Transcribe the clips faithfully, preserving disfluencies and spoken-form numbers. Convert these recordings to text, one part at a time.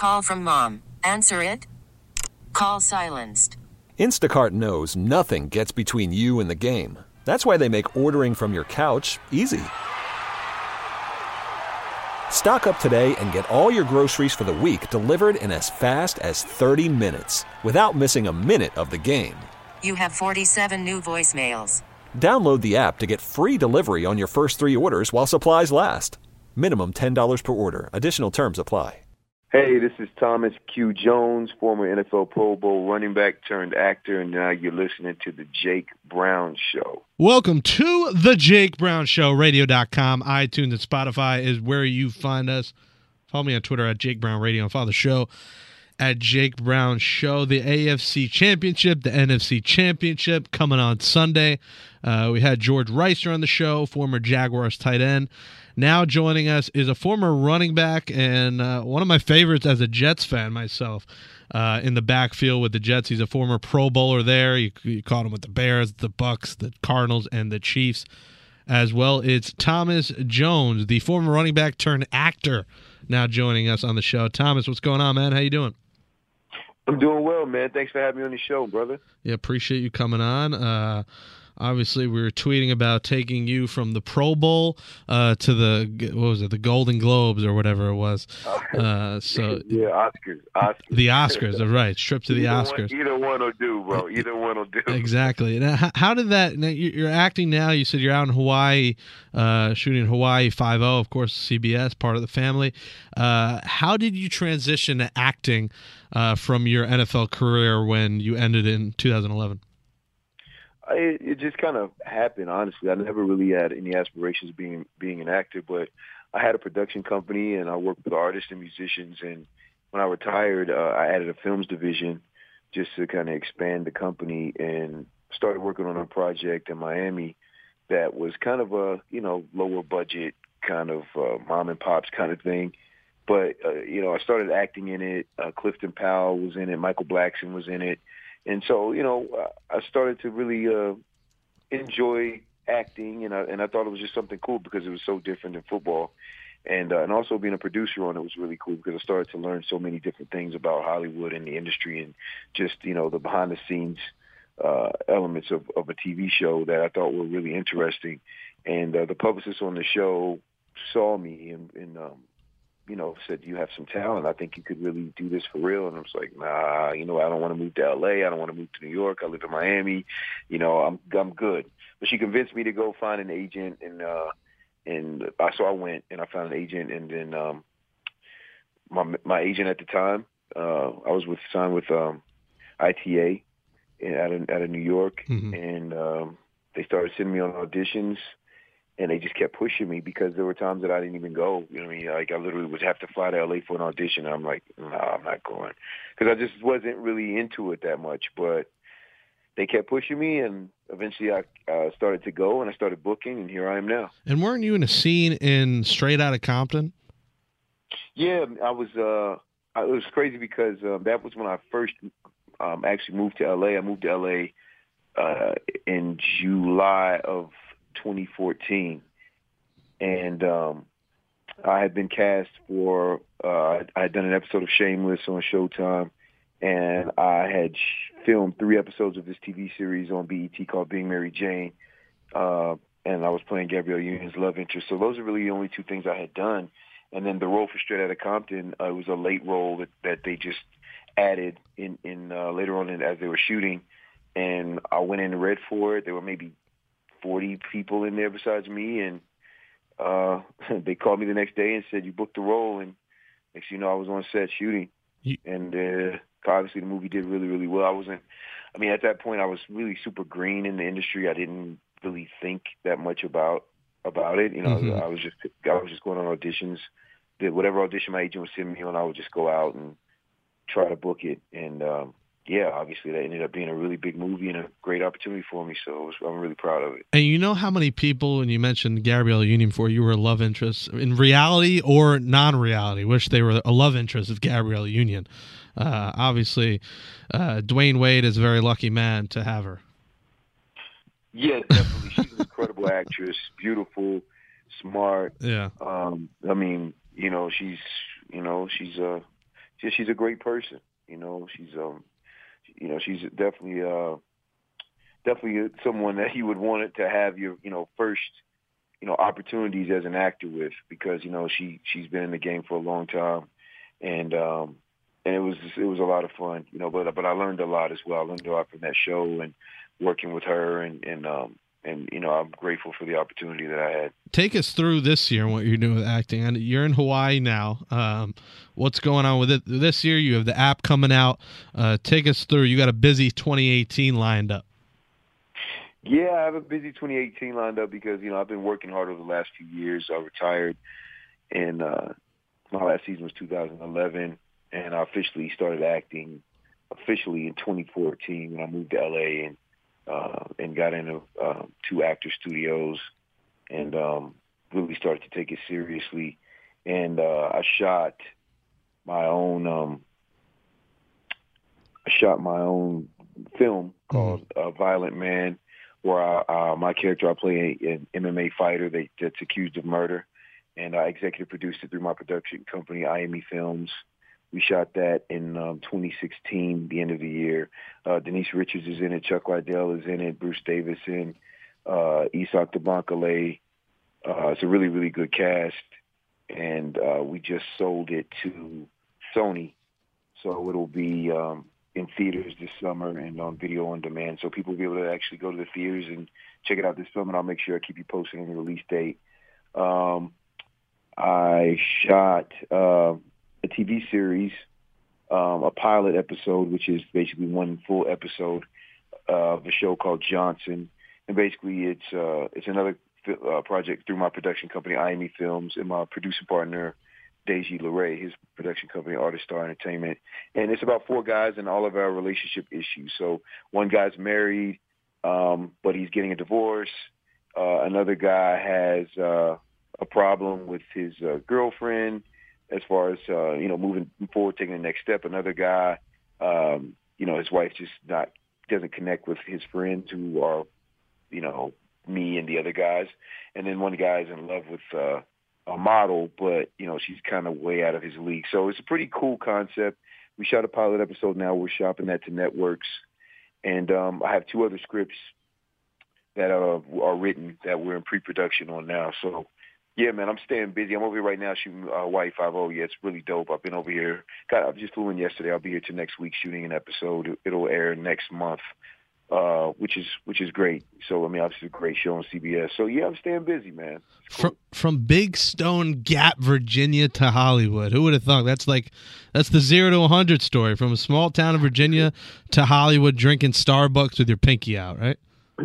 Call from mom. Answer it. Call silenced. Instacart knows nothing gets between you and the game. That's why they make ordering from your couch easy. Stock up today and get all your groceries for the week delivered in as fast as thirty minutes without missing a minute of the game. You have forty-seven new voicemails. Download the app to get free delivery on your first three orders while supplies last. Minimum ten dollars per order. Additional terms apply. Hey, this is Thomas Q. Jones, former N F L Pro Bowl running back turned actor, and now you're listening to The Jake Brown Show. Welcome to The Jake Brown Show. Radio dot com, iTunes, and Spotify is where you find us. Follow me on Twitter at Jake Brown Radio and follow the show at Jake Brown Show. The A F C Championship, the N F C Championship coming on Sunday. Uh, we had George Reister on the show, former Jaguars tight end. Now joining us is a former running back and uh, one of my favorites as a Jets fan myself uh, in the backfield with the Jets. He's a former Pro Bowler there. You, you caught him with the Bears, the Bucks, the Cardinals, and the Chiefs as well. It's Thomas Jones, the former running back turned actor, now joining us on the show. Thomas, what's going on, man? How you doing? I'm doing well, man. Thanks for having me on the show, brother. Yeah, appreciate you coming on. Uh, Obviously, we were tweeting about taking you from the Pro Bowl uh, to the what was it, the Golden Globes or whatever it was. Uh, so yeah, Oscars, Oscars. The Oscars, right? Strip to the either Oscars. One, either one will do, bro. Either one will do. Exactly. Now, how, how did that? Now, you're acting now. You said you're out in Hawaii, uh, shooting in Hawaii Five O, of course, C B S, part of the family. Uh, how did you transition to acting uh, from your N F L career when you ended in two thousand eleven? I, it just kind of happened, honestly. I never really had any aspirations of being being an actor, but I had a production company and I worked with artists and musicians. And when I retired, uh, I added a films division just to kind of expand the company and started working on a project in Miami that was kind of a, you know, lower budget kind of uh, mom and pops kind of thing. But, uh, you know, I started acting in it. Uh, Clifton Powell was in it. Michael Blackson was in it. And so, you know, I started to really uh, enjoy acting, and I, and I thought it was just something cool because it was so different than football. And uh, and also being a producer on it was really cool because I started to learn so many different things about Hollywood and the industry and just, you know, the behind-the-scenes uh, elements of, of a T V show that I thought were really interesting. And uh, the publicist on the show saw me and, and um, you know, said, you have some talent. I think you could really do this for real. And I was like, nah, you know, I don't want to move to L A. I don't want to move to New York. I live in Miami. You know, I'm I'm good. But she convinced me to go find an agent. And uh, and I, so I went and I found an agent. And then um, my my agent at the time, uh, I was with signed with um, I T A out of, out of New York. Mm-hmm. And um, they started sending me on auditions. And they just kept pushing me because there were times that I didn't even go. You know what I mean? Like, I literally would have to fly to L A for an audition. And I'm like, no, nah, I'm not going. Because I just wasn't really into it that much. But they kept pushing me, and eventually I uh, started to go, and I started booking, and here I am now. And weren't you in a scene in Straight Outta Compton? Yeah, I was. Uh, it was crazy because uh, that was when I first um, actually moved to L A. I moved to L A uh, in July of twenty fourteen, and um, I had been cast for, uh, I had done an episode of Shameless on Showtime, and I had sh- filmed three episodes of this T V series on B E T called Being Mary Jane, uh, and I was playing Gabrielle Union's love interest. So those are really the only two things I had done. And then the role for Straight Outta Compton, uh, was a late role that, that they just added in, in uh, later on in, as they were shooting, and I went in and read for it. There were maybe forty people in there besides me, and uh, they called me the next day and said, you booked the role, and next thing you know, I was on set shooting. You- and uh, obviously the movie did really, really well. I wasn't, I mean, at that point, I was really super green in the industry. I didn't really think that much about about it. You know, mm-hmm. I was just I was just going on auditions. Did whatever audition my agent would send me on, I would just go out and try to book it. And um, yeah, obviously that ended up being a really big movie and a great opportunity for me. So it was, I'm really proud of it. And you know how many people, and you mentioned Gabrielle Union before, you were a love interest in reality or non-reality, wish they were a love interest of Gabrielle Union. Uh, obviously, uh, Dwayne Wade is a very lucky man to have her. Yeah, definitely. She's an incredible actress, beautiful, smart. Yeah. Um, I mean, you know, she's, you know, she's uh, she's she's a great person. You know, she's um, you know, she's definitely uh, definitely someone that you would want it to have your you know first you know opportunities as an actor with, because you know she she's been in the game for a long time, and um, and it was it was a lot of fun. You know, but but I learned a lot as well. I learned a lot from that show and working with her, and and um, and you know, I'm grateful for the opportunity that I had. Take us through this year and what you're doing with acting. And you're in Hawaii now. Um, what's going on with it this year? You have the app coming out. Uh, take us through. You got a busy twenty eighteen lined up. Yeah, I have a busy twenty eighteen lined up because, you know, I've been working hard over the last few years. I retired, and uh, my last season was two thousand eleven, and I officially started acting officially in twenty fourteen when I moved to L A and uh, and got into uh, two actor studios and um, really started to take it seriously. And uh, I shot my own um, I shot my own film called mm-hmm. uh, Violent Man, where I, uh, my character, I play an M M A fighter that, that's accused of murder, and I executive produced it through my production company, I M E Films. We shot that in um, twenty sixteen, the end of the year. Uh, Denise Richards is in it, Chuck Liddell is in it, Bruce Davison, uh, Isak Tabankale. Uh, it's a really, really good cast, and uh, we just sold it to Sony, so it'll be um, in theaters this summer and on video on demand, so people will be able to actually go to the theaters and check it out this film, and I'll make sure I keep you posted on the release date. Um, I shot uh, a T V series, um, a pilot episode, which is basically one full episode uh, of a show called Johnson, and basically it's uh, it's another uh, project through my production company, I M E Films, and my producer partner, Deji Leray, his production company, Artist Star Entertainment. And it's about four guys and all of our relationship issues. So one guy's married, um, but he's getting a divorce. Uh, another guy has uh, a problem with his uh, girlfriend as far as, uh, you know, moving forward, taking the next step. Another guy, um, you know, his wife just not doesn't connect with his friends who are, you know, me and the other guys. And then one guy's in love with uh, a model, but, you know, she's kind of way out of his league. So it's a pretty cool concept. We shot a pilot episode now. We're shopping that to networks. And um, I have two other scripts that uh, are written that we're in pre-production on now. So, yeah, man, I'm staying busy. I'm over here right now shooting uh, Hawaii Five-O. Yeah, it's really dope. I've been over here. God, I just flew in yesterday. I'll be here till next week shooting an episode. It'll air next month, uh, which is which is great. So, I mean, obviously a great show on C B S. So, yeah, I'm staying busy, man. Cool. From, from Big Stone Gap, Virginia to Hollywood. Who would have thought? That's like that's the zero to one hundred story. From a small town in Virginia to Hollywood, drinking Starbucks with your pinky out, right?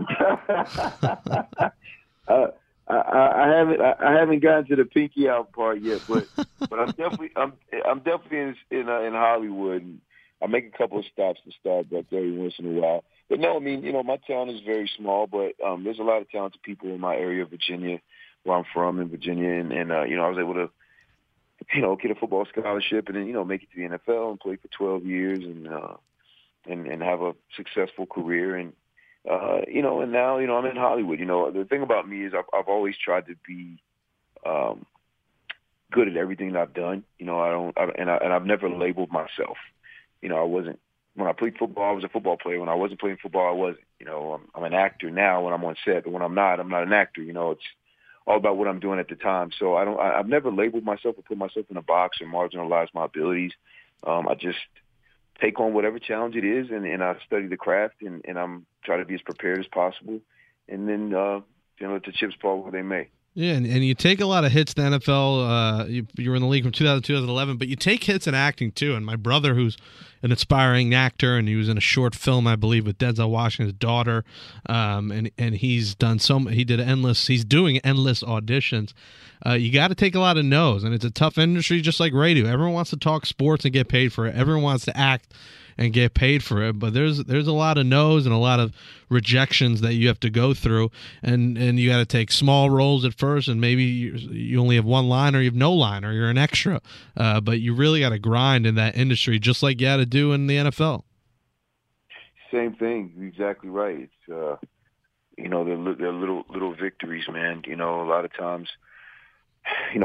uh, I, I haven't I, I haven't gotten to the pinky out part yet, but but I'm definitely I'm I'm definitely in in, uh, in Hollywood. And I make a couple of stops to Starbucks every once in a while. But no, I mean, you know, my town is very small, but um, there's a lot of talented people in my area of Virginia, where I'm from in Virginia, and, and uh, you know, I was able to, you know, get a football scholarship and then, you know, make it to the N F L and play for twelve years and uh, and and have a successful career. And uh, you know, and now, you know, I'm in Hollywood. You know, the thing about me is I've, I've always tried to be um, good at everything that I've done. You know, I don't, I, and I, and I've never labeled myself. You know, I wasn't. When I played football, I was a football player. When I wasn't playing football, I wasn't. You know, I'm, I'm an actor now when I'm on set, but when I'm not, I'm not an actor. You know, it's all about what I'm doing at the time. So I don't. I, I've never labeled myself or put myself in a box or marginalized my abilities. Um, I just take on whatever challenge it is, and, and I study the craft, and, and I'm trying to be as prepared as possible, and then uh, you know, let the chips fall where they may. Yeah, and, and you take a lot of hits in the N F L. Uh, you, you were in the league from two thousand to two thousand eleven, but you take hits in acting too. And my brother, who's an aspiring actor, and he was in a short film, I believe, with Denzel Washington's daughter, um, and and he's done some. He did endless. He's doing endless auditions. Uh, you got to take a lot of no's, and it's a tough industry, just like radio. Everyone wants to talk sports and get paid for it. Everyone wants to act and get paid for it, but there's there's a lot of no's and a lot of rejections that you have to go through, and and you got to take small roles at first, and maybe you, you only have one line, or you have no line, or you're an extra, uh, but you really got to grind in that industry, just like you had to do in the N F L. Same thing, you're exactly right. It's uh, you know, they're, they're little little victories, man. You know, a lot of times, you know,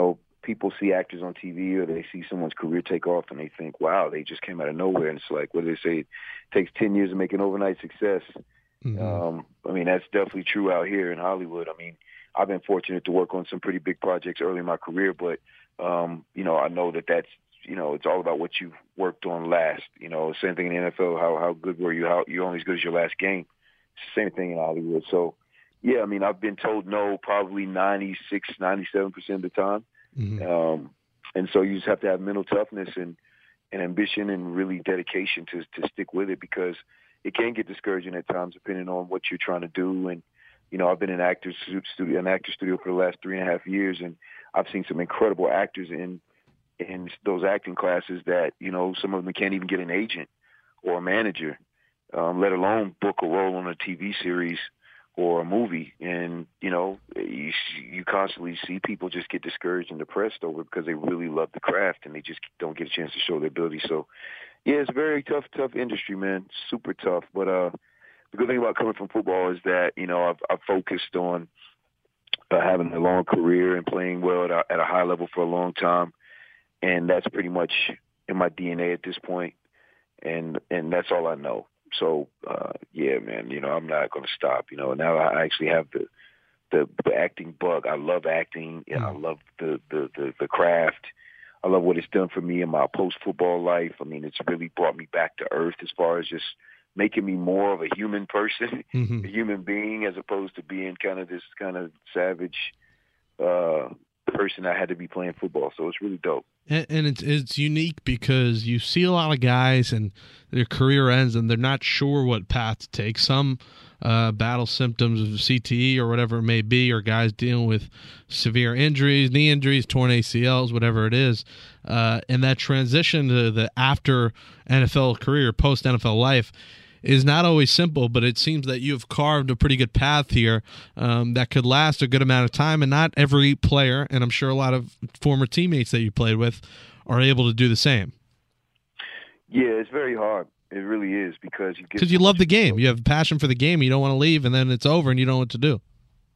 people see actors on T V or they see someone's career take off and they think, wow, they just came out of nowhere. And it's like, what do they say? It takes ten years to make an overnight success. Mm-hmm. Um, I mean, that's definitely true out here in Hollywood. I mean, I've been fortunate to work on some pretty big projects early in my career, but, um, you know, I know that that's, you know, it's all about what you've worked on last. You know, same thing in the N F L. How how good were you? How you're only as good as your last game. Same thing in Hollywood. So, yeah, I mean, I've been told no probably ninety-six, ninety-seven percent of the time. Mm-hmm. Um, and so you just have to have mental toughness and, and ambition and really dedication to to stick with it, because it can get discouraging at times depending on what you're trying to do. And, you know, I've been an actor studio, an actor studio for the last three and a half years, and I've seen some incredible actors in in those acting classes that, you know, some of them can't even get an agent or a manager, um, let alone book a role on a T V series or a movie. And, you know, you, you constantly see people just get discouraged and depressed over it because they really love the craft and they just don't get a chance to show their ability. So, yeah, it's a very tough, tough industry, man. Super tough. But uh, the good thing about coming from football is that, you know, I've, I've focused on uh, having a long career and playing well at a, at a high level for a long time. And that's pretty much in my D N A at this point, and and that's all I know. So, uh, yeah, man, you know, I'm not going to stop. You know, now I actually have the the, the acting bug. I love acting. You know, I love the, the, the, the craft. I love what it's done for me in my post-football life. I mean, it's really brought me back to earth as far as just making me more of a human person, mm-hmm. a human being, as opposed to being kind of this kind of savage uh person I had to be playing football. So it's really dope. And, and it's it's unique because you see a lot of guys and their career ends and they're not sure what path to take. Some uh, battle symptoms of C T E or whatever it may be, or guys dealing with severe injuries, knee injuries, torn A C Ls, whatever it is. Uh, and that transition to the after N F L career, post N F L life, is not always simple, but it seems that you've carved a pretty good path here um, that could last a good amount of time, and not every player, and I'm sure a lot of former teammates that you played with, are able to do the same. Yeah, it's very hard. It really is, because you because you love the game. You have a passion for the game. You don't want to leave, and then it's over, and you don't know what to do.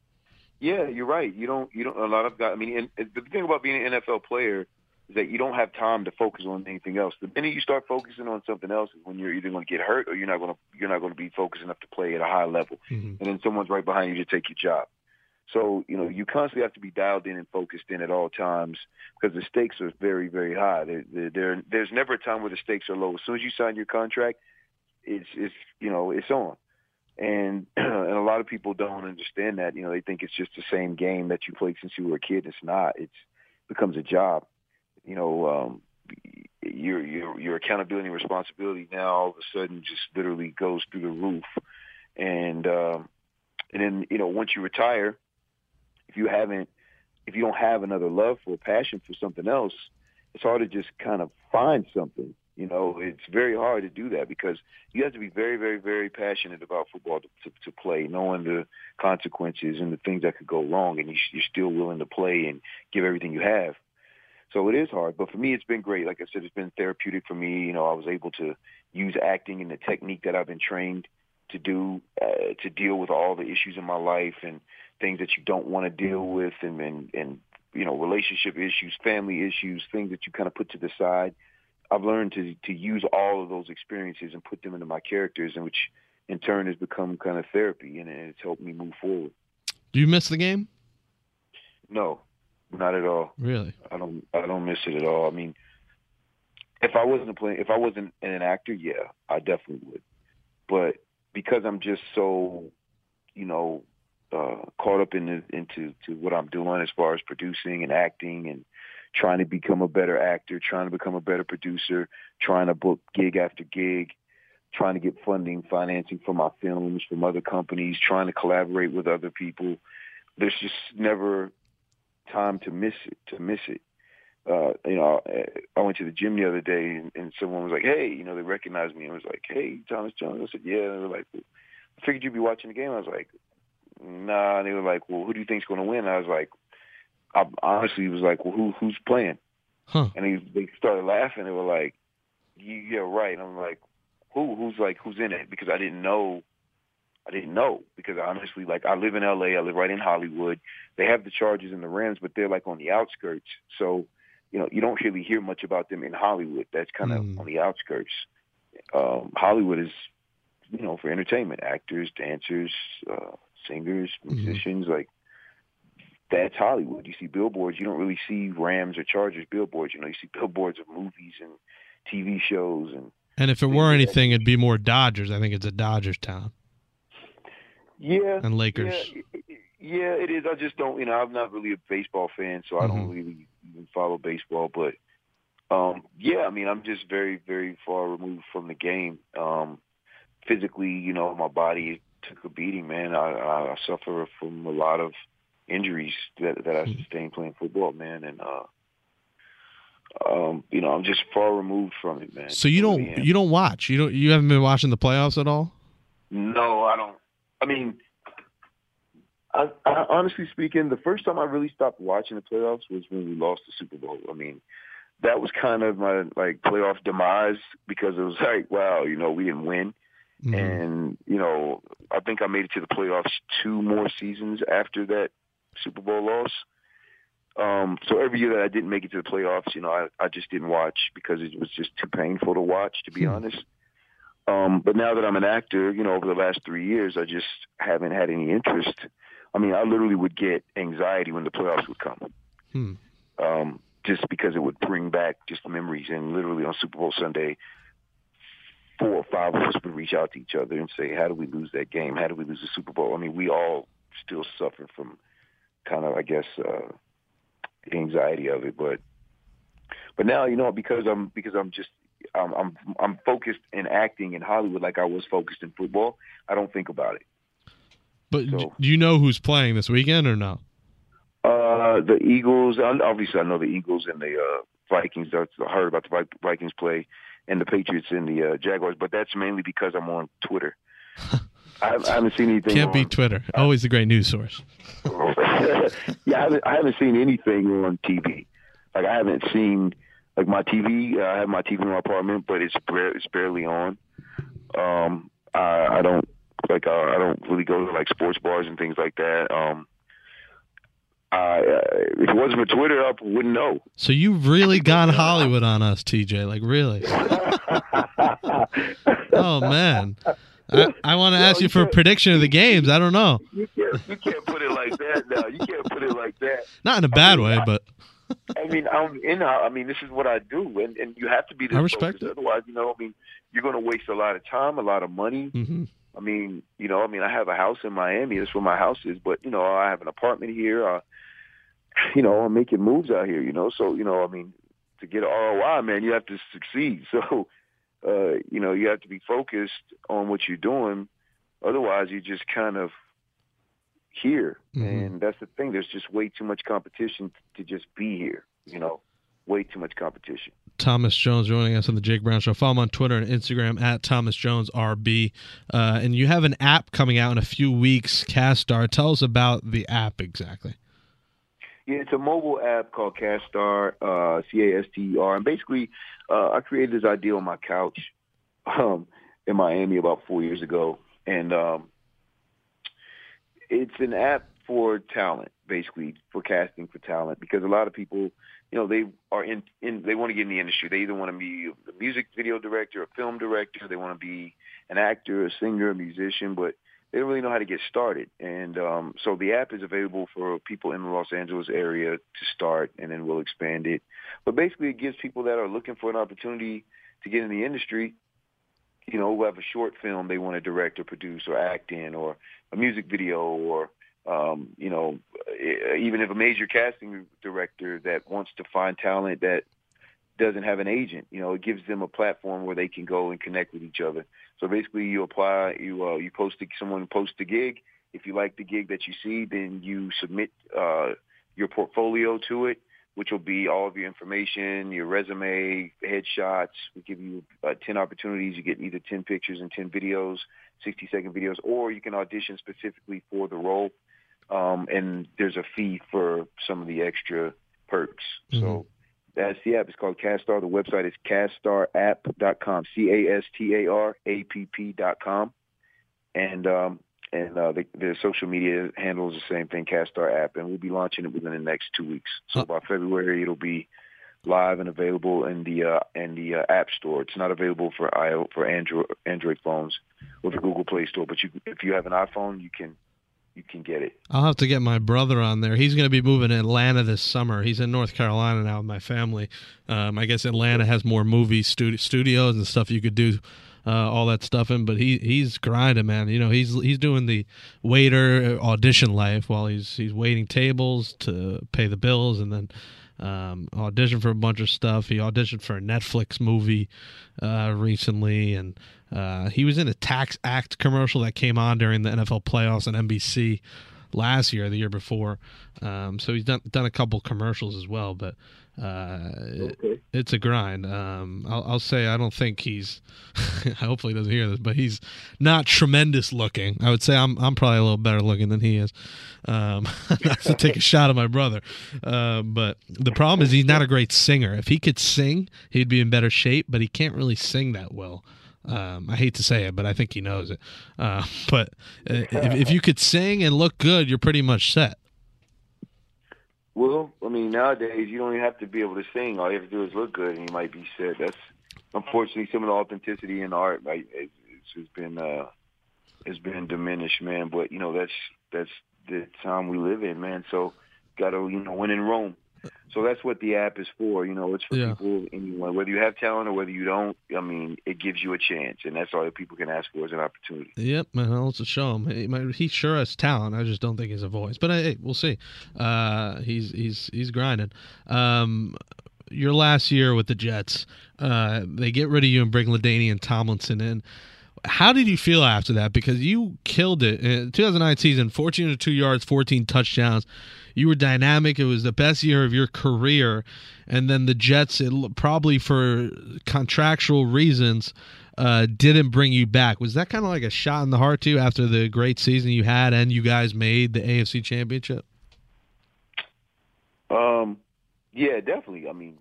Yeah, you're right. You don't. You don't. A lot of guys. I mean, and the thing about being an N F L player is that you don't have time to focus on anything else. The minute you start focusing on something else is when you're either going to get hurt or you're not going to you're not going to be focused enough to play at a high level. Mm-hmm. And then someone's right behind you to take your job. So, you know, you constantly have to be dialed in and focused in at all times, because the stakes are very, very high. They're, they're, they're, there's never a time where the stakes are low. As soon as you sign your contract, it's, it's you know, it's on. And and a lot of people don't understand that. You know, they think it's just the same game that you played since you were a kid. It's not. It's becomes a job. You know, um, your your your accountability and responsibility now all of a sudden just literally goes through the roof. And um, and then, you know, once you retire, if you haven't, if you don't have another love for a passion for something else, it's hard to just kind of find something. You know, it's very hard to do that, because you have to be very, very, very passionate about football to, to, to play, knowing the consequences and the things that could go wrong, and you, you're still willing to play and give everything you have. So it is hard, but for me, it's been great. Like I said, it's been therapeutic for me. You know, I was able to use acting and the technique that I've been trained to do uh, to deal with all the issues in my life and things that you don't want to deal with, and, and, and, you know, relationship issues, family issues, things that you kind of put to the side. I've learned to, to use all of those experiences and put them into my characters, and which in turn has become kind of therapy, and it's helped me move forward. Do you miss the game? No. Not at all. Really? I don't. I don't miss it at all. I mean, if I wasn't playing, if I wasn't an actor, yeah, I definitely would. But because I'm just so, you know, uh, caught up in the, into to what I'm doing as far as producing and acting and trying to become a better actor, trying to become a better producer, trying to book gig after gig, trying to get funding, financing for my films from other companies, trying to collaborate with other people. There's just never time to miss it, to miss it. Uh, you know, I went to the gym the other day, and, and someone was like, hey, you know, they recognized me and was like, hey, Thomas Jones. I said, yeah. And they were like, well, I figured you'd be watching the game. I was like, nah. And they were like, well, who do you think's going to win? I was like, I honestly was like, well, who who's playing? Huh. And they, they started laughing. They were like, yeah, right. And I'm like, who? Who's like, who's in it? Because I didn't know. I didn't know because honestly, like I live in L A, I live right in Hollywood. They have the Chargers and the Rams, but they're like on the outskirts. So, you know, you don't really hear much about them in Hollywood. That's kind of mm. on the outskirts. Um, Hollywood is, you know, for entertainment, actors, dancers, uh, singers, musicians, mm-hmm. like that's Hollywood. You see billboards. You don't really see Rams or Chargers billboards. You know, you see billboards of movies and T V shows. And and if it were anything, it'd be more Dodgers. I think it's a Dodgers town. Yeah. And Lakers. Yeah, yeah, it is. I just don't, you know, I'm not really a baseball fan, so I mm-hmm. don't really even follow baseball. But, um, yeah, I mean, I'm just very, very far removed from the game. Um, physically, you know, my body took a beating, man. I, I suffer from a lot of injuries that, that I sustained playing football, man. And, uh, um, you know, I'm just far removed from it, man. So you don't, really you don't watch, you don't, you haven't been watching the playoffs at all? No, I don't. I mean, I, I, honestly speaking, the first time I really stopped watching the playoffs was when we lost the Super Bowl. I mean, that was kind of my like playoff demise because it was like, wow, you know, we didn't win. Mm-hmm. And, you know, I think I made it to the playoffs two more seasons after that Super Bowl loss. Um, so every year that I didn't make it to the playoffs, you know, I, I just didn't watch because it was just too painful to watch, to be mm-hmm. honest. Um, but now that I'm an actor, you know, over the last three years, I just haven't had any interest. I mean, I literally would get anxiety when the playoffs would come, hmm. um, just because it would bring back just memories. And literally on Super Bowl Sunday, four or five of us would reach out to each other and say, how did we lose that game? How did we lose the Super Bowl? I mean, we all still suffer from kind of, I guess, uh, the anxiety of it. But but now, you know, because I'm because I'm just I'm I'm I'm focused in acting in Hollywood like I was focused in football. I don't think about it. But so, do you know who's playing this weekend or no? Uh, the Eagles. Obviously, I know the Eagles and the uh, Vikings. I heard about the Vikings play, and the Patriots and the uh, Jaguars. But that's mainly because I'm on Twitter. I, I haven't seen anything. Can't on, beat Twitter. Always a great news source. yeah, I haven't, I haven't seen anything on T V. Like I haven't seen like my T V. Uh, I have my T V in my apartment, but it's it's barely on. Um, I, I don't like. Uh, I don't really go to like sports bars and things like that. Um, I, uh, if it wasn't for Twitter, I wouldn't know. So you've really gone Hollywood on us, T J. Like really? Oh man. I, I want to ask you, you for a prediction of the games. I don't know. You can't, you can't put it like that now. You can't put it like that. Not in a bad I mean, way, I, but. I mean, I'm in. I mean, this is what I do, and, and you have to be this I respect focused. it. Otherwise, you know, I mean, you're going to waste a lot of time, a lot of money. Mm-hmm. I mean, you know, I mean, I have a house in Miami. That's where my house is. But, you know, I have an apartment here. Uh, you know, I'm making moves out here, you know. So, you know, I mean, to get an R O I, man, you have to succeed. So, uh, you know, you have to be focused on what you're doing. Otherwise, you just kind of here. Mm-hmm. And that's the thing. There's just way too much competition to just be here, you know, way too much competition. Thomas Jones joining us on the Jake Brown Show. Follow him on Twitter and Instagram at Thomas Jones R B. Uh, and you have an app coming out in a few weeks, Castar. Tell us about the app exactly. Yeah, it's a mobile app called Castar, uh, C A S T E R. And basically, uh, I created this idea on my couch um, in Miami about four years ago. And um, it's an app for talent, basically, for casting for talent, because a lot of people, you know, they are in, in they want to get in the industry. They either want to be a music video director, a film director. They want to be an actor, a singer, a musician, but they don't really know how to get started. And um, so the app is available for people in the Los Angeles area to start, and then we'll expand it. But basically, it gives people that are looking for an opportunity to get in the industry, you know, who have a short film they want to direct or produce or act in, or a music video, or, um, you know, even if a major casting director that wants to find talent that doesn't have an agent, you know, it gives them a platform where they can go and connect with each other. So basically you apply, you uh, you post, a, someone posts a gig. If you like the gig that you see, then you submit uh, your portfolio to it, which will be all of your information, your resume, headshots. We give you uh, ten opportunities. You get either ten pictures and ten videos, sixty-second videos, or you can audition specifically for the role. Um, and there's a fee for some of the extra perks. Mm-hmm. So that's the app. It's called Castar. The website is castar app dot com, C A S T A R A P P dot com. And um, and uh, the, the social media handles the same thing, CastStar app, and we'll be launching it within the next two weeks. So by February, it'll be live and available in the uh, in the uh, App Store. It's not available for I O for Android Android phones or the Google Play Store, but you, if you have an iPhone, you can you can get it. I'll have to get my brother on there. He's going to be moving to Atlanta this summer. He's in North Carolina now with my family. Um, I guess Atlanta has more movie studi- studios and stuff you could do. Uh, all that stuff in, but he he's grinding, man. You know, he's he's doing the waiter audition life while he's he's waiting tables to pay the bills, and then um, audition for a bunch of stuff. He auditioned for a Netflix movie uh, recently, and uh, he was in a Tax Act commercial that came on during the N F L playoffs on N B C last year, the year before. Um, so he's done done a couple commercials as well, but. Uh, okay. it, it's a grind. Um, I'll, I'll say I don't think he's. Hopefully, he doesn't hear this, but he's not tremendous looking. I would say I'm I'm probably a little better looking than he is. Um, not to take a shot at my brother, uh, but the problem is he's not a great singer. If he could sing, he'd be in better shape, but he can't really sing that well. Um, I hate to say it, but I think he knows it. Uh, but uh, if, if you could sing and look good, you're pretty much set. Well, I mean, nowadays you don't even have to be able to sing. All you have to do is look good, and you might be set. That's unfortunately some of the authenticity in art. Like it's, it's been, uh, it's been diminished, man. But you know, that's that's the time we live in, man. So got to you know win in Rome. So that's what the app is for. You know, it's for yeah. people, anyone, whether you have talent or whether you don't. I mean, it gives you a chance, and that's all that people can ask for is an opportunity. Yep, man. I'll also show him. He, might, he sure has talent. I just don't think he's a voice. But hey, we'll see. Uh, he's he's he's grinding. Um, your last year with the Jets, uh, they get rid of you and bring LaDainian Tomlinson in. How did you feel after that? Because you killed it in two thousand nine season, fourteen hundred two yards, fourteen touchdowns. You were dynamic. It was the best year of your career. And then the Jets, it, probably for contractual reasons, uh, didn't bring you back. Was that kind of like a shot in the heart to you after the great season you had and you guys made the A F C Championship? Um, yeah, definitely. I mean,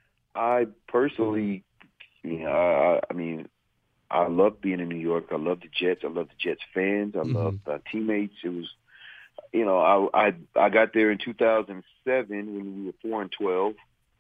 I personally, you know, I, I mean, I love being in New York. I love the Jets. I love the Jets fans. I mm-hmm. love the teammates. It was, you know, I, I I got there in two thousand seven when we were four and twelve,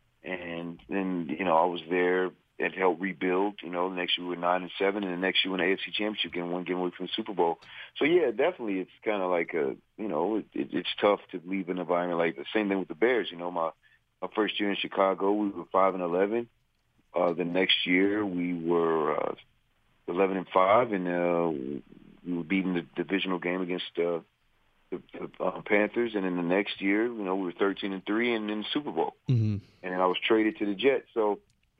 and then you know I was there and helped rebuild. You know, the next year we were nine and seven, and the next year we won the A F C Championship game, one game away from the Super Bowl. So yeah, definitely, it's kind of like a, you know, it, it, it's tough to leave an environment like the same thing with the Bears. You know, my my first year in Chicago, we were five and eleven. Uh, the next year we were uh, eleven and five, and uh, we were beating the divisional game against. Uh, The, the uh, Panthers, and then the next year, you know, we were thirteen and three, and in the Super Bowl, mm-hmm. and then I was traded to the Jets. So,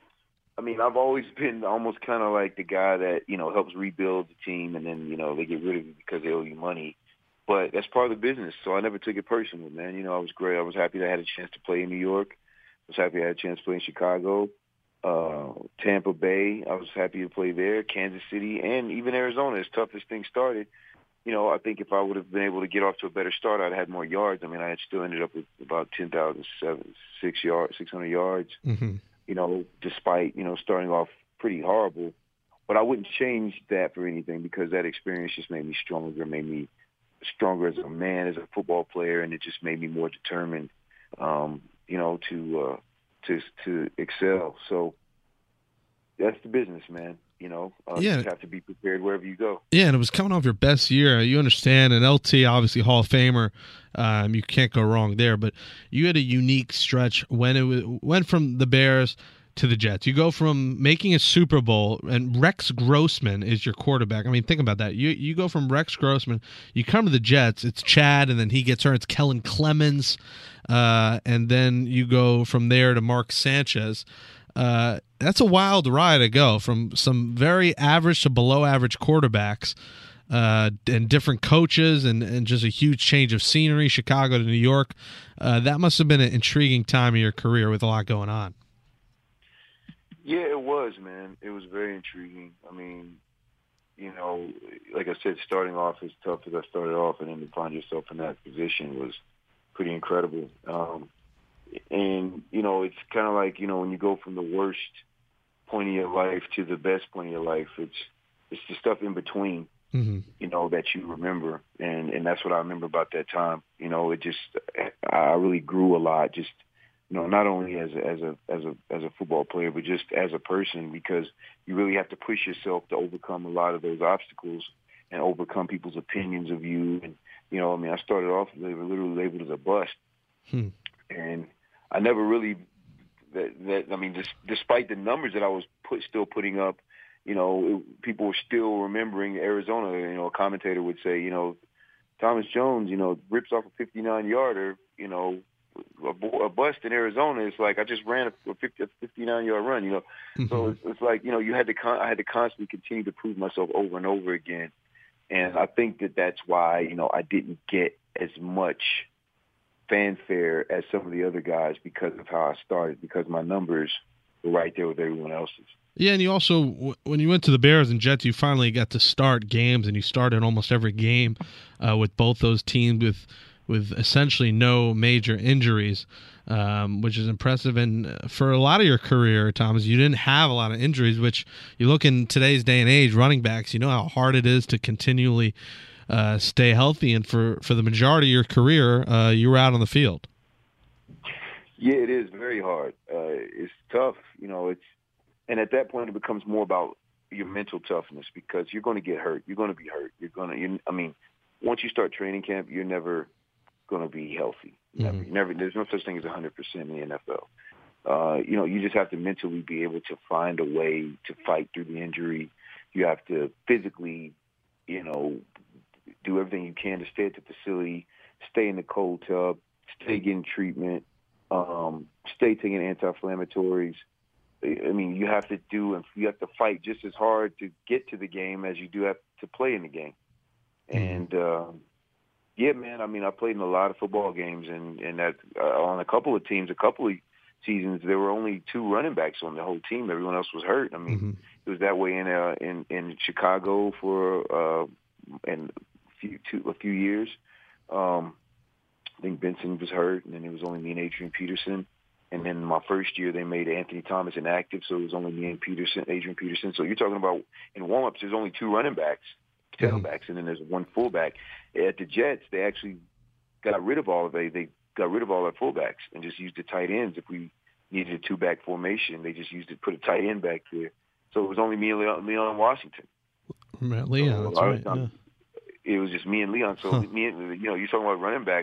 I mean, I've always been almost kind of like the guy that you know helps rebuild the team, and then you know they get rid of you because they owe you money. But that's part of the business, so I never took it personal, man. You know, I was great. I was happy that I had a chance to play in New York. I was happy I had a chance to play in Chicago, uh, Tampa Bay. I was happy to play there, Kansas City, and even Arizona. As tough as things started. You know, I think if I would have been able to get off to a better start, I'd had more yards. I mean, I had still ended up with about ten thousand seven, six yards, six hundred yards. Mm-hmm. You know, despite you know starting off pretty horrible, but I wouldn't change that for anything because that experience just made me stronger, made me stronger as a man, as a football player, and it just made me more determined. Um, you know, to uh, to to excel. So that's the business, man. You know, uh, yeah. You have to be prepared wherever you go. Yeah, and it was coming off your best year. You understand, and L T, obviously Hall of Famer, um, you can't go wrong there. But you had a unique stretch when it was, went from the Bears to the Jets. You go from making a Super Bowl, and Rex Grossman is your quarterback. I mean, think about that. You you go from Rex Grossman, you come to the Jets, it's Chad, and then he gets hurt. It's Kellen Clemens, uh, and then you go from there to Mark Sanchez. Uh, that's a wild ride to go from some very average to below average quarterbacks uh, and different coaches and, and just a huge change of scenery, Chicago to New York. Uh, that must have been an intriguing time of your career with a lot going on. Yeah, it was, man. It was very intriguing. I mean, you know, like I said, starting off as tough as I started off and then to find yourself in that position was pretty incredible. Um, And, you know, it's kind of like, you know, when you go from the worst point of your life to the best point of your life, it's it's the stuff in between. mm-hmm. you know, that you remember. And, and that's what I remember about that time. You know, it just, I really grew a lot, just, you know, not only as a, as a, as a, as a football player, but just as a person, because you really have to push yourself to overcome a lot of those obstacles and overcome people's opinions of you. And, you know, I mean, I started off, they were literally labeled as a bust. Hmm. And I never really, that, that I mean, just, despite the numbers that I was put, still putting up, you know, it, people were still remembering Arizona. You know, a commentator would say, you know, Thomas Jones, you know, rips off a fifty-nine yarder, you know, a, a bust in Arizona. It's like I just ran a, a fifty-nine yard run, you know. Mm-hmm. So it's, it's like, you know, you had to, con- I had to constantly continue to prove myself over and over again. And I think that that's why, you know, I didn't get as much fanfare as some of the other guys because of how I started, because my numbers were right there with everyone else's. Yeah, and you also, when you went to the Bears and Jets, you finally got to start games, and you started almost every game uh, with both those teams with with essentially no major injuries, um, which is impressive. And for a lot of your career, Thomas, you didn't have a lot of injuries, which you look in today's day and age, running backs, you know how hard it is to continually uh, stay healthy. And for, for the majority of your career, uh, you were out on the field. Yeah, it is very hard. Uh, it's tough. You know, it's, and at that point it becomes more about your mental toughness, because you're going to get hurt. You're going to be hurt. You're going to, you, I mean, once you start training camp, you're never going to be healthy. Never, mm-hmm. never. There's no such thing as one hundred percent in the N F L. Uh, you know, you just have to mentally be able to find a way to fight through the injury. You have to physically, you know, do everything you can to stay at the facility, stay in the cold tub, stay getting treatment, um, stay taking anti-inflammatories. I mean, you have to do, and you have to fight just as hard to get to the game as you do have to play in the game. Mm-hmm. And, uh, yeah, man, I mean, I played in a lot of football games, and, and that uh, on a couple of teams, a couple of seasons, there were only two running backs on the whole team. Everyone else was hurt. I mean, mm-hmm. it was that way in uh, in, in Chicago for uh, and a few, two, a few years. Um, I think Benson was hurt, and then it was only me and Adrian Peterson. And then my first year, they made Anthony Thomas inactive, so it was only me and Peterson, Adrian Peterson. So you're talking about in warm-ups, there's only two running backs, tailbacks, mm-hmm. and then there's one fullback. At the Jets, they actually got rid of all of it. They got rid of all their fullbacks and just used the tight ends. If we needed a two-back formation, they just used it, put a tight end back there. So it was only me and Leon, Leon Washington. Leon, so, that's right. Time, yeah. It was just me and Leon. So huh. me and, you know, you're talking about running back.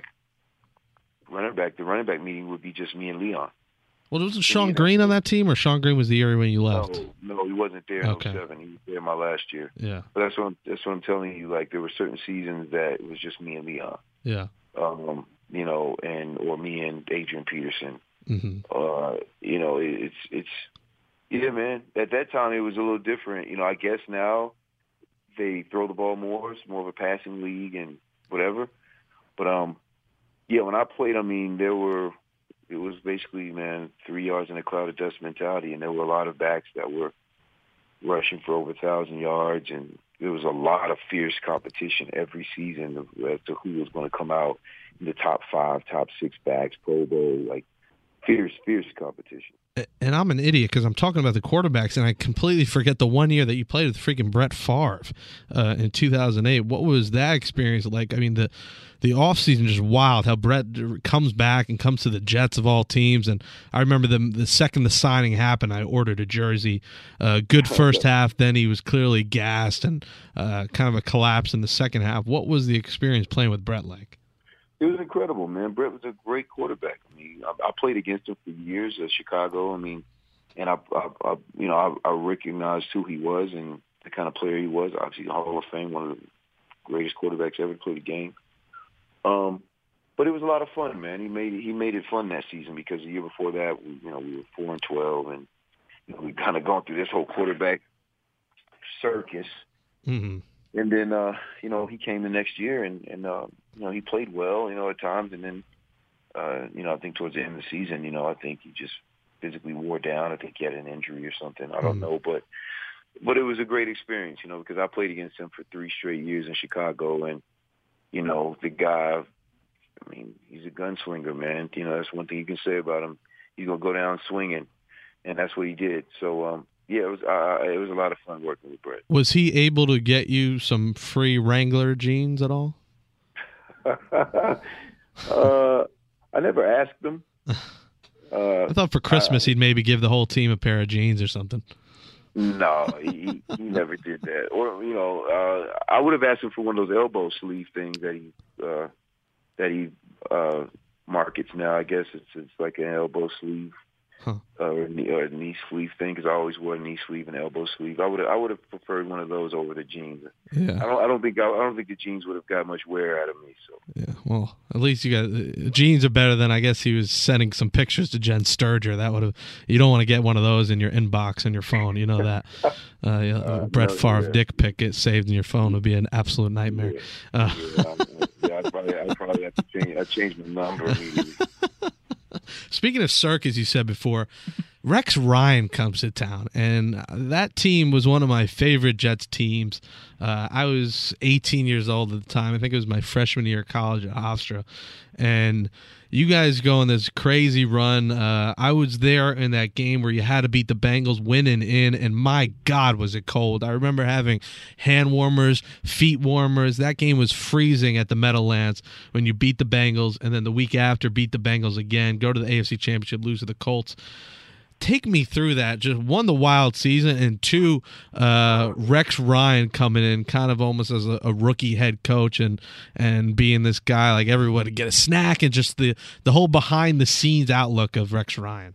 Running back, the running back meeting would be just me and Leon. Well, was it Sean Green on that team, or Sean Green was the year when you left? No, no, he wasn't there in okay. oh seven. He was there my last year. Yeah. But that's what I'm, that's what I'm telling you. Like, there were certain seasons that it was just me and Leon. Yeah. Um, you know, and or me and Adrian Peterson. Mm-hmm. Uh, you know, it, it's it's yeah, man. At that time, it was a little different. You know, I guess now they throw the ball more. It's more of a passing league and whatever. But um, yeah, when I played, I mean, there were. It was basically, man, three yards in a cloud of dust mentality, and there were a lot of backs that were rushing for over a thousand yards, and there was a lot of fierce competition every season as to who was going to come out in the top five, top six backs, Pro Bowl, like fierce, fierce competition. And I'm an idiot because I'm talking about the quarterbacks, and I completely forget the one year that you played with freaking Brett Favre uh, in two thousand eight. What was that experience like? I mean, the the offseason just wild, how Brett comes back and comes to the Jets of all teams. And I remember the, the second the signing happened, I ordered a jersey. Uh, good first half, then he was clearly gassed and uh, kind of a collapse in the second half. What was the experience playing with Brett like? It was incredible, man. Brett was a great quarterback. I mean, I, I played against him for years at Chicago. I mean, and I, I, I you know, I, I recognized who he was and the kind of player he was. Obviously, Hall of Fame, one of the greatest quarterbacks ever to play the game. Um, but it was a lot of fun, man. He made he made it fun that season because the year before that, we, you know, we were four and twelve, and you know, we kind of gone through this whole quarterback circus. Mm-hmm. And then, uh, you know, he came the next year, and, and uh, you know, he played well, you know, at times. And then, uh, you know, I think towards the end of the season, you know, I think he just physically wore down. I think he had an injury or something. I don't mm-hmm. know. But but it was a great experience, you know, because I played against him for three straight years in Chicago. And, you know, the guy, I mean, he's a gunslinger, man. You know, that's one thing you can say about him. He's going to go down swinging. And that's what he did. So, um, yeah, it was uh, it was a lot of fun working with Brett. Was he able to get you some free Wrangler jeans at all? uh, I never asked him. Uh, I thought for Christmas uh, he'd maybe give the whole team a pair of jeans or something. No, he, he never did that. Or you know, uh, I would have asked him for one of those elbow sleeve things that he uh, that he uh, markets now. I guess it's it's like an elbow sleeve. Huh. Uh, or, a knee, or a knee sleeve thing, because I always wore a knee sleeve and elbow sleeve. I would I would have preferred one of those over the jeans. Yeah. I don't I don't think I, I don't think the jeans would have got much wear out of me. So yeah, well, at least you got uh, jeans are better than I guess he was sending some pictures to Jen Sturger. That would have you don't want to get one of those in your inbox on your phone. You know that uh, yeah, uh, Brett no, Favre yeah. dick pic get saved in your phone would be an absolute nightmare. Yeah, uh, yeah, yeah I'd probably I'd probably have to change I change my number immediately. Speaking of Cirque, as you said before, Rex Ryan comes to town, and that team was one of my favorite Jets teams. Uh, I was eighteen years old at the time. I think it was my freshman year of college at Hofstra, and you guys go on this crazy run. Uh, I was there in that game where you had to beat the Bengals, winning in, and my God, was it cold. I remember having hand warmers, feet warmers. That game was freezing at the Meadowlands when you beat the Bengals, and then the week after beat the Bengals again, go to the A F C Championship, lose to the Colts. Take me through that. Just one, the wild season, and two, uh, Rex Ryan coming in kind of almost as a, a rookie head coach and and being this guy like everyone to get a snack and just the, the whole behind the scenes outlook of Rex Ryan.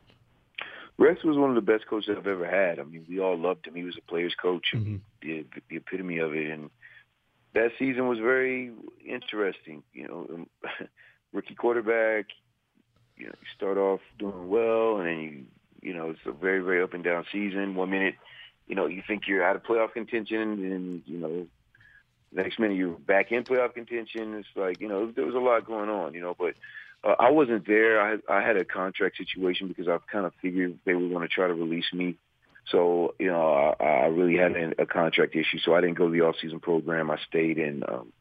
Rex was one of the best coaches I've ever had. I mean, we all loved him. He was a player's coach, and Mm-hmm. the, the epitome of it. And that season was very interesting. You know, um, rookie quarterback. You know, you start off doing well, and then you. You know, it's a very, very up and down season. One minute, you know, you think you're out of playoff contention, and, you know, the next minute you're back in playoff contention. It's like, you know, there was a lot going on, you know, but uh, I wasn't there. I, I had a contract situation because I kind of figured they were going to try to release me. So, you know, I, I really had a, a contract issue, so I didn't go to the off-season program. I stayed in, um,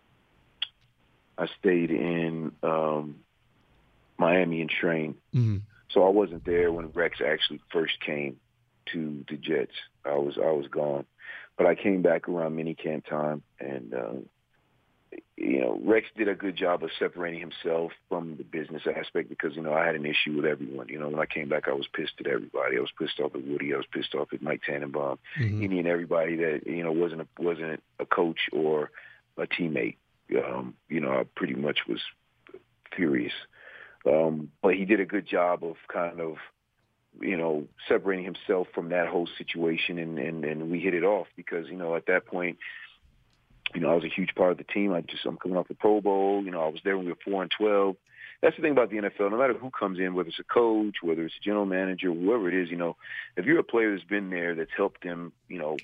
I stayed in um, Miami and trained. Mm-hmm. So I wasn't there when Rex actually first came to the Jets. I was I was gone, but I came back around minicamp time, and um, you know Rex did a good job of separating himself from the business aspect because you know I had an issue with everyone. You know when I came back, I was pissed at everybody. I was pissed off at Woody. I was pissed off at Mike Tannenbaum. Mm-hmm. Any and everybody that you know wasn't a, wasn't a coach or a teammate. Um, you know I pretty much was furious. Um, but he did a good job of kind of, you know, separating himself from that whole situation, and, and, and we hit it off because, you know, at that point, you know, I was a huge part of the team. I just, I'm coming off the Pro Bowl. You know, I was there when we were four and twelve. That's the thing about the N F L. No matter who comes in, whether it's a coach, whether it's a general manager, whoever it is, you know, if you're a player that's been there, that's helped them, you know,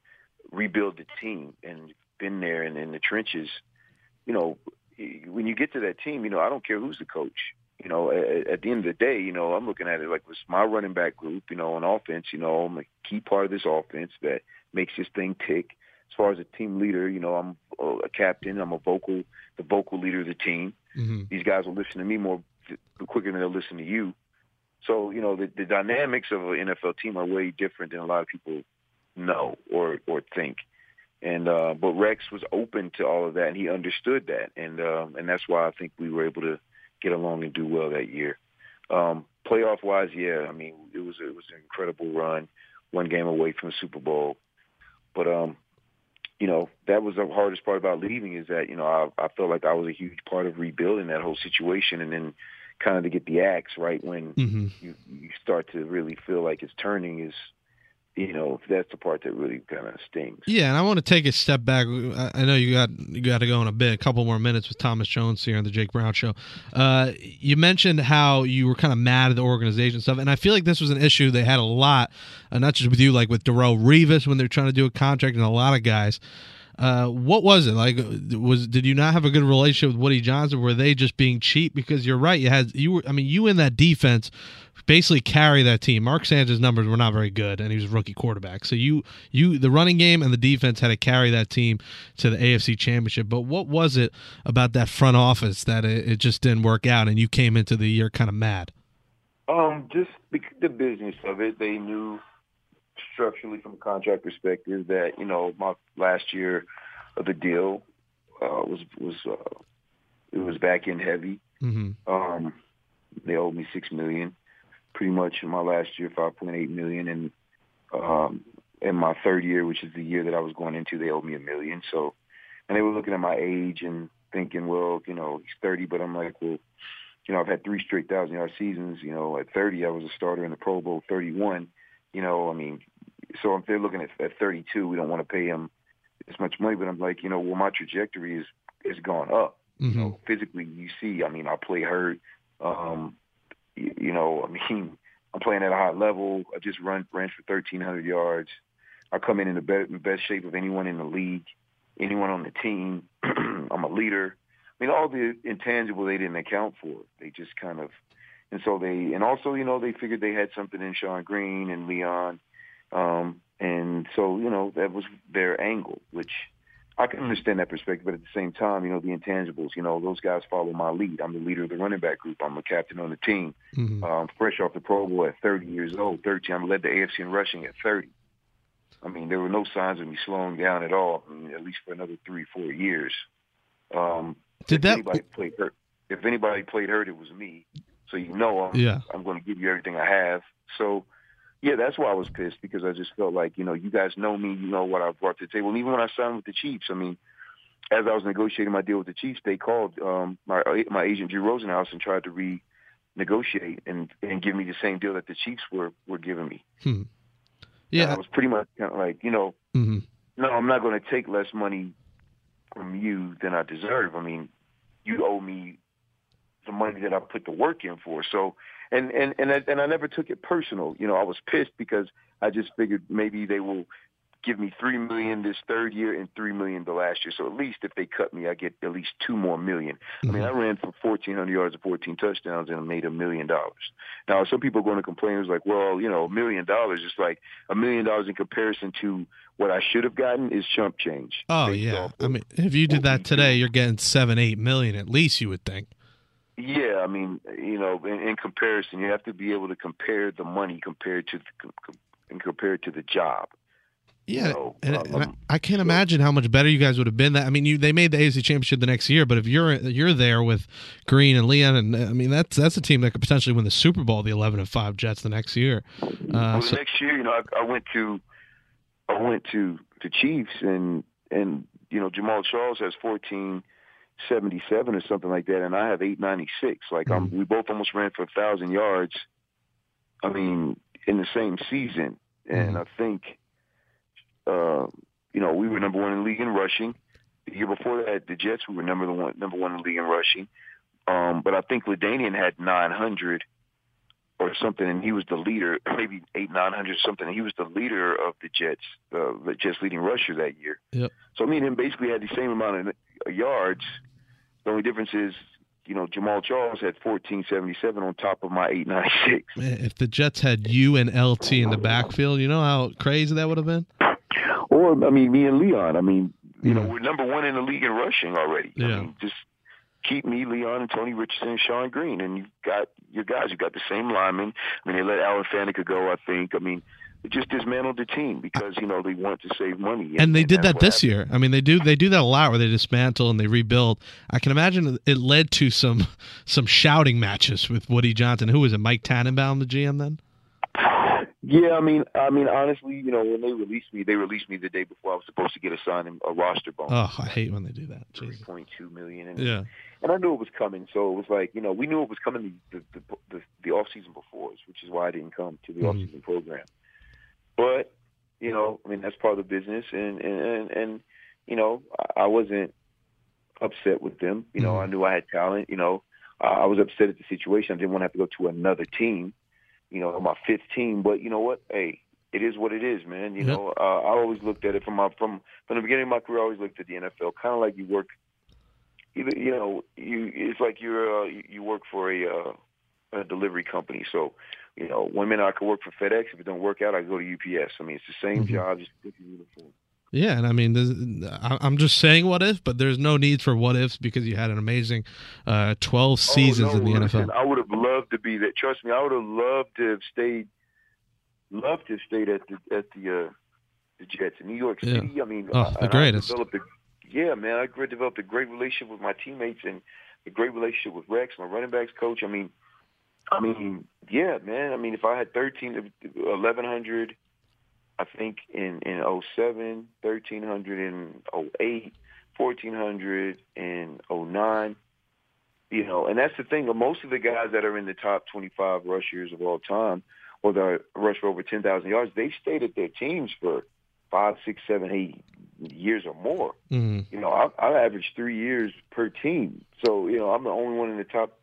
rebuild the team and been there and in the trenches, you know, when you get to that team, you know, I don't care who's the coach. You know, at, at the end of the day, you know, I'm looking at it like it's my running back group, you know, on offense, you know, I'm a key part of this offense that makes this thing tick. As far as a team leader, you know, I'm a captain. I'm a vocal, the vocal leader of the team. Mm-hmm. These guys will listen to me more quicker than they'll listen to you. So, you know, the, the dynamics of an N F L team are way different than a lot of people know or, or think. And uh, but Rex was open to all of that, and he understood that. And uh, and that's why I think we were able to get along and do well that year. Um, playoff wise, yeah, I mean it was it was an incredible run, one game away from the Super Bowl. But um, you know that was the hardest part about leaving is that you know I, I felt like I was a huge part of rebuilding that whole situation, and then kind of to get the axe right when mm-hmm. you, you start to really feel like it's turning is. You know, that's the part that really kind of stings. Yeah, and I want to take a step back. I know you got you got to go in a bit, a couple more minutes with Thomas Jones here on the Jake Brown Show. Uh, you mentioned how you were kind of mad at the organization stuff, and I feel like this was an issue they had a lot, uh, not just with you, like with Darrelle Revis when they're trying to do a contract, and a lot of guys. Uh, what was it like? Was did you not have a good relationship with Woody Johnson? Were they just being cheap? Because you're right, you had you were. I mean, you in that defense basically carry that team. Mark Sanchez' numbers were not very good, and he was a rookie quarterback. So you, you, the running game and the defense had to carry that team to the A F C Championship. But what was it about that front office that it, it just didn't work out, and you came into the year kind of mad? Um, just the business of it. They knew structurally from a contract perspective that, you know, my last year of the deal uh, was, was uh, it was back end heavy. Mm-hmm. Um, they owed me six million dollars. Pretty much in my last year, five point eight million dollars. And um, in my third year, which is the year that I was going into, they owed me a million. So, and they were looking at my age and thinking, well, you know, he's thirty, but I'm like, well, you know, I've had three straight thousand-yard seasons. You know, at thirty, I was a starter in the Pro Bowl. thirty-one, you know, I mean, so if they're looking at, at thirty-two, we don't want to pay him as much money. But I'm like, you know, well, my trajectory is is gone up. Mm-hmm. You know, physically, you see, I mean, I play hurt. Um, you, you know, I mean, I'm playing at a high level. I just run ran for thirteen hundred yards. I come in in the best, best shape of anyone in the league, anyone on the team. I'm a leader. I mean, all the intangible they didn't account for. They just kind of, and so they, and also, you know, they figured they had something in Shawn Green and Leon. Um, and so, you know, that was their angle, which I can understand that perspective. But at the same time, you know, the intangibles, you know, those guys follow my lead. I'm the leader of the running back group. I'm a captain on the team. Mm-hmm. Um, fresh off the Pro Bowl at thirty years old, thirteen. I led the A F C in rushing at thirty. I mean, there were no signs of me slowing down at all, I mean, at least for another three, four years. Um, Did if that? Anybody played hurt, if anybody played hurt, it was me. So you know, I'm, Yeah. I'm going to give you everything I have. So, yeah, that's why I was pissed, because I just felt like, you know, you guys know me, you know what I brought to the table. And even when I signed with the Chiefs, I mean, as I was negotiating my deal with the Chiefs, they called um, my my agent Drew Rosenhaus and tried to renegotiate and and give me the same deal that the Chiefs were were giving me. Hmm. Yeah, and I was pretty much kind of like, you know, mm-hmm. no, I'm not going to take less money from you than I deserve. I mean, you owe me the money that I put the work in for. So, and and and I, and I never took it personal. You know, I was pissed because I just figured maybe they will give me three million this third year and three million the last year. So at least if they cut me, I get at least two more million. Mm-hmm. I mean, I ran for fourteen hundred yards and fourteen touchdowns and I made a million dollars. Now, some people are going to complain. It's like, well, you know, a million dollars is like a million dollars in comparison to what I should have gotten is chump change. Oh yeah, I mean, if you did that today, you're getting seven, eight million at least. You would think. Yeah, I mean, you know, in, in comparison, you have to be able to compare the money compared to the, and compared to the job. Yeah, you know, and, um, and I, I can't imagine how much better you guys would have been. That I mean, you they made the A F C Championship the next year, but if you're you're there with Green and Leon, and I mean that's that's a team that could potentially win the Super Bowl, the eleven and five Jets the next year. Uh, well, so, the next year, you know, I, I went to I went to the Chiefs, and and you know Jamal Charles has fourteen seventy-seven or something like that, and I have eight ninety-six. Like I'm, we both almost ran for a thousand yards. I mean, in the same season, and mm-hmm. I think. Uh, you know, we were number one in the league in rushing. The year before that, the Jets, we were number one, number one in the league in rushing. Um, but I think LaDainian had nine hundred or something, and he was the leader, maybe eight, nine hundred something, and he was the leader of the Jets, uh, the Jets leading rusher that year. Yep. So me and him basically had the same amount of yards. The only difference is, you know, Jamal Charles had fourteen seventy-seven on top of my eight ninety-six. Man, if the Jets had you and L T in the backfield, you know how crazy that would have been? Or, I mean, me and Leon. I mean, you mm. know, we're number one in the league in rushing already. Yeah. I mean, just keep me, Leon, and Tony Richardson and Shawn Green, and you've got your guys. You've got the same linemen. I mean, they let Alan Faneca go, I think. I mean, they just dismantled the team because, you know, they want to save money. And, and they and did that this happened. year. I mean, they do they do that a lot where they dismantle and they rebuild. I can imagine it led to some some shouting matches with Woody Johnson. Who was it, Mike Tannenbaum, the G M then? Yeah, I mean, I mean, honestly, you know, when they released me, they released me the day before I was supposed to get assigned a roster bonus. Oh, I hate when they do that. three point two million dollars. And, yeah. and I knew it was coming, so it was like, you know, we knew it was coming the the, the, the off season before us, which is why I didn't come to the mm-hmm. off season program. But you know, I mean, that's part of the business, and and and, and you know, I, I wasn't upset with them. You know, mm-hmm. I knew I had talent. You know, uh, I was upset at the situation. I didn't want to have to go to another team. You know, my fifth team, but you know what? Hey, it is what it is, man. You yep. know, uh, I always looked at it from my from from the beginning of my career. I always looked at the N F L kind of like you work. You, you know, you it's like you're uh, you work for a uh, a delivery company. So, you know, one minute I could work for FedEx. If it don't work out, I go to U P S. I mean, it's the same mm-hmm. job, just a different uniform. Yeah, and I mean, I'm just saying what if, but there's no need for what ifs because you had an amazing uh, twelve seasons oh, no, in the listen, N F L. I would have loved to be there. Trust me, I would have loved to have stayed love to have stayed at the at the uh, the Jets in New York City. Yeah. I mean, oh, the greatest. I a, yeah, man, I developed a great relationship with my teammates and a great relationship with Rex, my running backs coach. I mean, I mean, yeah, man. I mean, if I had thirteen, eleven hundred, I think in in oh seven, thirteen hundred in oh eight, fourteen hundred in oh nine. You know, and that's the thing. Most of the guys that are in the top twenty-five rushers of all time, or that rush for over ten thousand yards, they stayed at their teams for five, six, seven, eight years or more. Mm-hmm. You know, I, I averaged three years per team. So, you know, I'm the only one in the top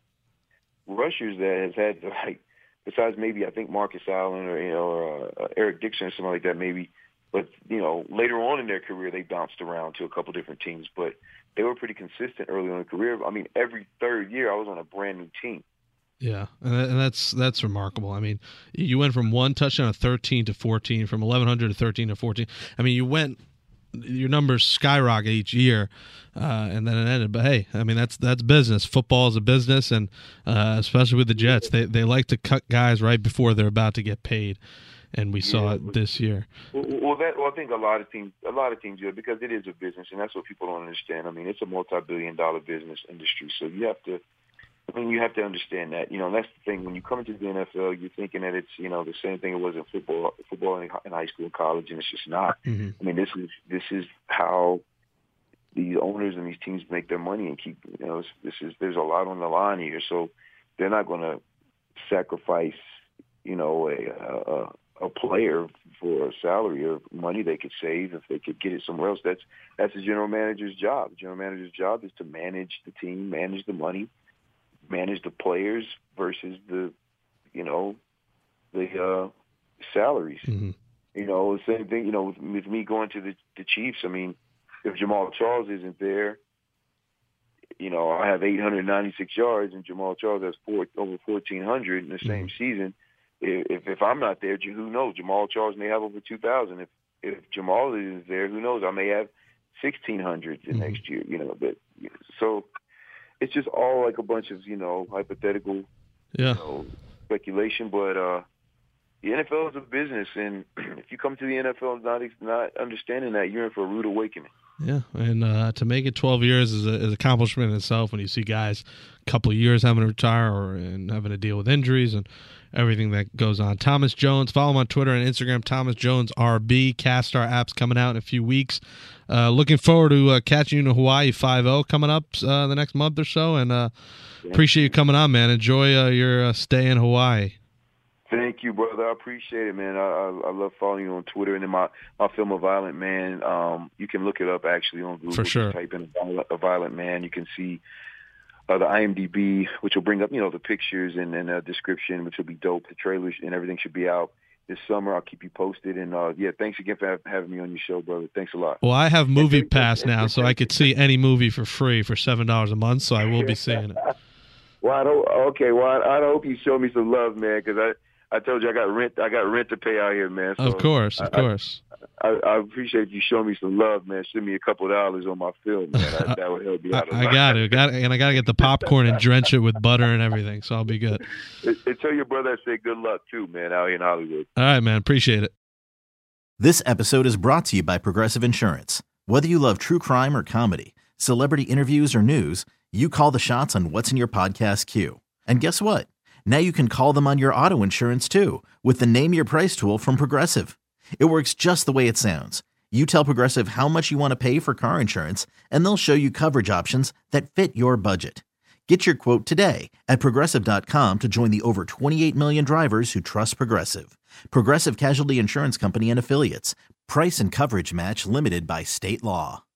rushers that has had, like, besides maybe I think Marcus Allen or, you know, or uh, Eric Dixon or something like that maybe. But, you know, later on in their career, they bounced around to a couple different teams. But they were pretty consistent early on in their career. I mean, every third year I was on a brand new team. Yeah, and that's that's remarkable. I mean, you went from one touchdown to thirteen to fourteen, from eleven hundred to thirteen to fourteen. I mean, you went, your numbers skyrocket each year, uh, and then it ended. But hey, I mean, that's that's business. Football is a business, and uh, especially with the Jets, they they like to cut guys right before they're about to get paid. And we saw yeah, it this year. Well, that, well, I think a lot of teams, a lot of teams do it because it is a business, and that's what people don't understand. I mean, it's a multi-billion-dollar business industry, so you have to. I mean, you have to understand that. You know, and that's the thing. When you come into the N F L, you're thinking that it's, you know, the same thing it was in football, football in, in high school and college, and it's just not. Mm-hmm. I mean, this is this is how the owners and these teams make their money and keep. You know, this is there's a lot on the line here, so they're not going to sacrifice, you know, a. a a player for a salary or money they could save if they could get it somewhere else. That's that's the general manager's job. The general manager's job is to manage the team, manage the money, manage the players versus the, you know, the uh, salaries. Mm-hmm. You know, the same thing, you know, with, with me going to the, the Chiefs, I mean, if Jamal Charles isn't there, you know, I have eight hundred ninety-six yards and Jamal Charles has four, over fourteen hundred in the same mm-hmm. season. If if I'm not there, who knows? Jamal Charles may have over two thousand. If if Jamal is there, who knows? I may have sixteen hundred the mm-hmm. next year. You know, but so it's just all like a bunch of you know hypothetical, yeah, you know, speculation. But uh, the N F L is a business, and if you come to the N F L not not understanding that, you're in for a rude awakening. Yeah, and uh, to make it twelve years is an accomplishment in itself. When you see guys a couple of years having to retire or and having to deal with injuries and everything that goes on. Thomas Jones, follow him on Twitter and Instagram, Thomas Jones R B. CastStar app's coming out in a few weeks. Uh, looking forward to uh, catching you in Hawaii five oh coming up uh, the next month or so, and uh, appreciate you coming on, man. Enjoy uh, your uh, stay in Hawaii. Thank you, brother. I appreciate it, man. I, I, I love following you on Twitter. And then my, my film, A Violent Man, um, you can look it up actually on Google. For sure. Type in A Violent, a Violent Man. You can see uh, the I M D B, which will bring up, you know, the pictures and, and a description, which will be dope. The trailers and everything should be out this summer. I'll keep you posted. And, uh, yeah, thanks again for having me on your show, brother. Thanks a lot. Well, I have Movie Pass now, so I could see any movie for free for seven dollars a month, so I will be seeing it. Well, I don't, okay, well, I, I hope you show me some love, man, because I – I told you I got rent. I got rent to pay out here, man. So of course, of I, course. I, I appreciate you showing me some love, man. Send me a couple of dollars on my film, man. That, that would help me out a lot. I got it. Got it. And I got to get the popcorn and drench it with butter and everything, so I'll be good. And, and tell your brother I say good luck too, man, out here in Hollywood. All right, man. Appreciate it. This episode is brought to you by Progressive Insurance. Whether you love true crime or comedy, celebrity interviews or news, you call the shots on what's in your podcast queue. And guess what? Now you can call them on your auto insurance too with the Name Your Price tool from Progressive. It works just the way it sounds. You tell Progressive how much you want to pay for car insurance, and they'll show you coverage options that fit your budget. Get your quote today at Progressive dot com to join the over twenty-eight million drivers who trust Progressive. Progressive Casualty Insurance Company and Affiliates. Price and coverage match limited by state law.